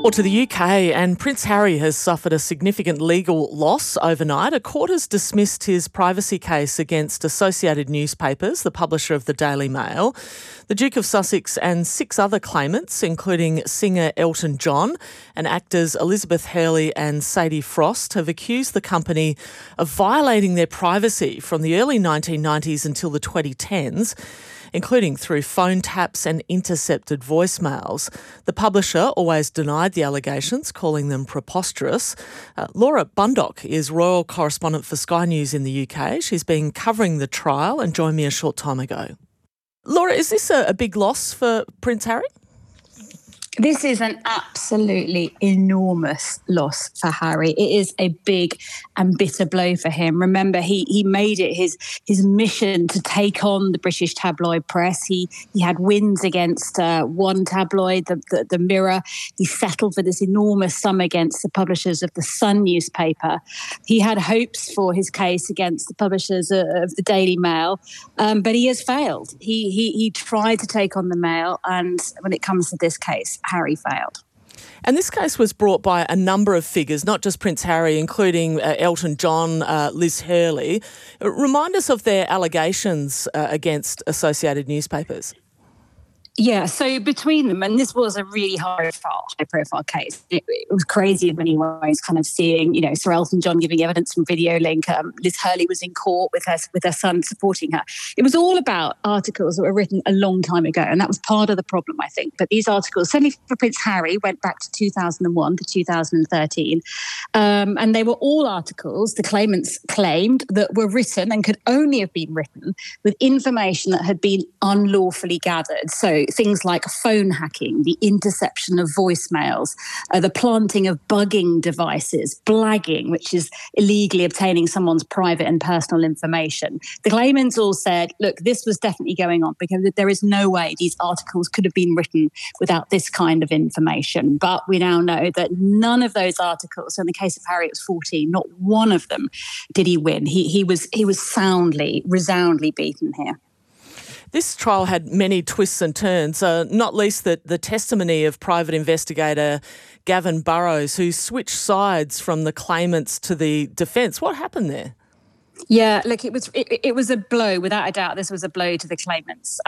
Or to the UK, and Prince Harry has suffered a significant legal loss overnight. A court has dismissed his privacy case against Associated Newspapers, the publisher of the Daily Mail. The Duke of Sussex and 6 other claimants, including singer Elton John and actors Elizabeth Hurley and Sadie Frost, have accused the company of violating their privacy from the early 1990s until the 2010s. Including through phone taps and intercepted voicemails. The publisher always denied the allegations, calling them preposterous. Laura Bundock is royal correspondent for Sky News in the UK. She's been covering the trial and joined me a short time ago. Laura, is this a big loss for Prince Harry? This is an absolutely enormous loss for Harry. It is a big and bitter blow for him. Remember, he made it his mission to take on the British tabloid press. He had wins against one tabloid, the Mirror. He settled for this enormous sum against the publishers of the Sun newspaper. He had hopes for his case against the publishers of the Daily Mail, but he has failed. He tried to take on the Mail, and when it comes to this case, Harry failed. And this case was brought by a number of figures, not just Prince Harry, including Elton John, Liz Hurley. Remind us of their allegations against Associated Newspapers. Yeah, so between them, and this was a really high-profile case. It was crazy in many ways, kind of seeing, Sir Elton John giving evidence from Video Link. Liz Hurley was in court with her son supporting her. It was all about articles that were written a long time ago, and that was part of the problem, I think. But these articles, certainly for Prince Harry, went back to 2001 to 2013, and they were all articles the claimants claimed that were written and could only have been written with information that had been unlawfully gathered. So things like phone hacking, the interception of voicemails, the planting of bugging devices, blagging, which is illegally obtaining someone's private and personal information. The claimants all said, look, this was definitely going on because there is no way these articles could have been written without this kind of information. But we now know that none of those articles, so in the case of Harry, it was 14, not one of them did he win. He was resoundingly beaten here. This trial had many twists and turns, not least the testimony of private investigator Gavin Burrows, who switched sides from the claimants to the defence. What happened there? Yeah, look, it was a blow, without a doubt. This was a blow to the claimants.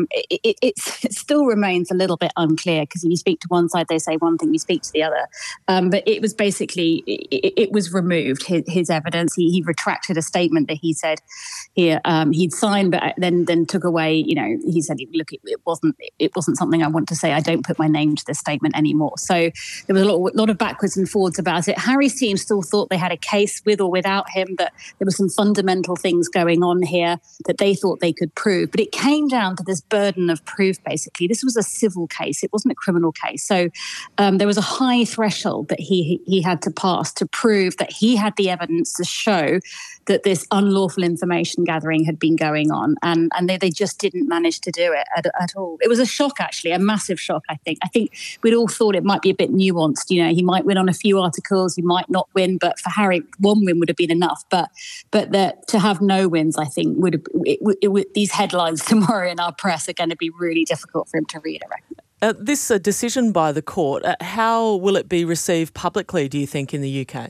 It still remains a little bit unclear because when you speak to one side, they say one thing, you speak to the other. But it was basically, it was removed, his evidence. He retracted a statement that he said he'd signed, but then took away, he said, look, it wasn't something I want to say. I don't put my name to this statement anymore. So there was a lot of backwards and forwards about it. Harry's team still thought they had a case with or without him, that there was some fundamental things going on here that they thought they could prove. But it came down to this burden of proof, basically. This was a civil case. It wasn't a criminal case. So there was a high threshold that he had to pass to prove that he had the evidence to show that this unlawful information gathering had been going on. And they just didn't manage to do it at all. It was a shock, actually, a massive shock, I think. I think we'd all thought it might be a bit nuanced. He might win on a few articles, he might not win. But for Harry, one win would have been enough. But to have no wins, I think, these headlines tomorrow in our press are going to be really difficult for him to read, I reckon. This decision by the court, how will it be received publicly, do you think, in the UK?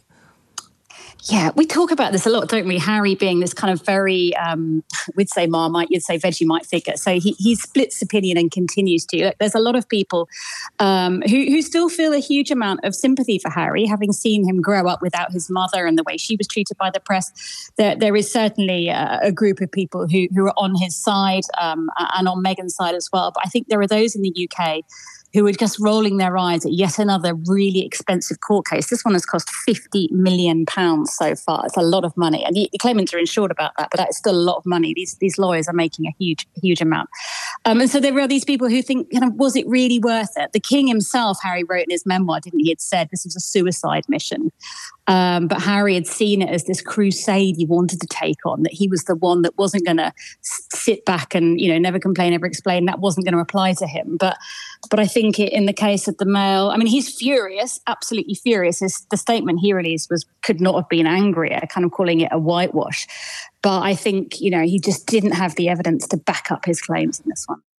Yeah, we talk about this a lot, don't we? Harry being this kind of very, we'd say Marmite, you'd say Vegemite figure. So he splits opinion and continues to. There's a lot of people who still feel a huge amount of sympathy for Harry, having seen him grow up without his mother and the way she was treated by the press. There is certainly a group of people who are on his side and on Meghan's side as well. But I think there are those in the UK who are just rolling their eyes at yet another really expensive court case. This one has cost £50 million so far. It's a lot of money. And the claimants are insured about that, but that's still a lot of money. These lawyers are making a huge amount. And so there are these people who think, was it really worth it? The King himself, Harry wrote in his memoir, didn't he, had said this was a suicide mission. But Harry had seen it as this crusade he wanted to take on, that he was the one that wasn't going to sit back and, never complain, never explain. That wasn't going to apply to him. But I think in the case of the Mail, he's furious, absolutely furious. The statement he released could not have been angrier, kind of calling it a whitewash. But I think, he just didn't have the evidence to back up his claims in this one.